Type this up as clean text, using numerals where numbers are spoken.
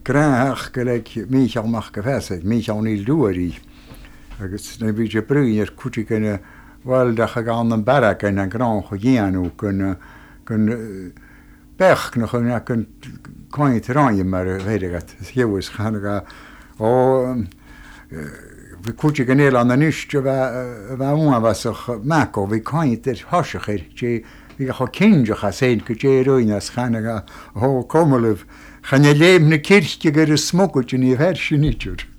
graach gelijk Michael mag gefesset, Michael Neil Douari. Agus na bhí sé brúin cúti gynna bhildeach a gan an barak yn a gran chogianú gyn bech na chun gyn coint rhaid mar heidegat hiwys chanaga o vi cúti gynnél an nysg bheit unavasach mako vi coint hosachir sé vi cho kinjach a sein go sé roinas chanaga ho kommeluf chan leim na kirche gur smokut in i versin nitur.